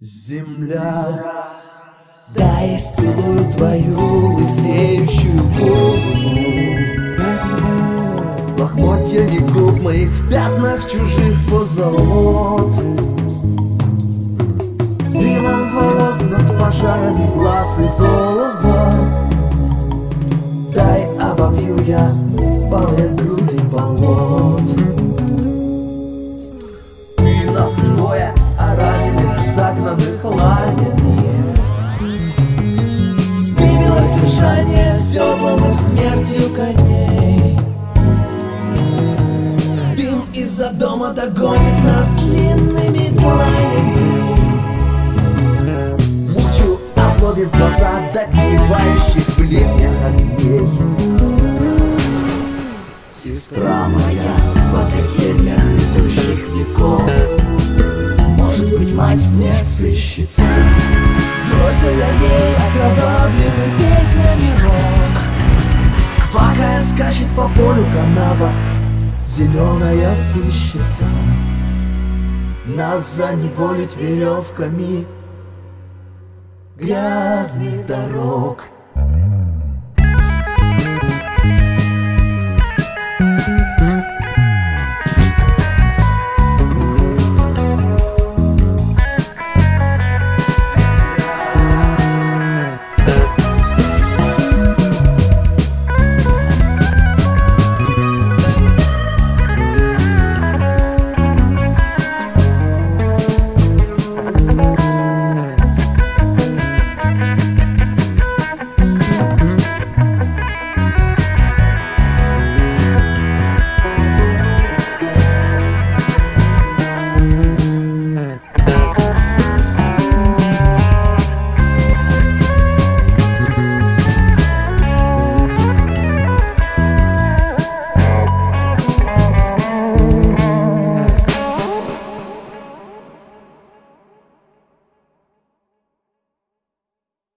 Земля, дай исцелую твою лысеющую голову. Лохмотья веков моих в пятнах чужих позолот. Дымом волос над пожарами глаз и золота. Дай обобью я полые груди болот. Ты нас двое, а раненых, загнанных лагерем. Сбивилось ржание седланных смертью коней. Дым из-за дома догонит нас длинными дланями. Мучу, озлобив глаза до тлевающих в ливнях огней. Сестра моя в богательнях идущих веков, может быть, мать мне сыщется. Бросил я ей окровавленный песнями рок. Квакая скачет по полю канава зеленая сыщется. Нас заневолить веревками грязных дорог.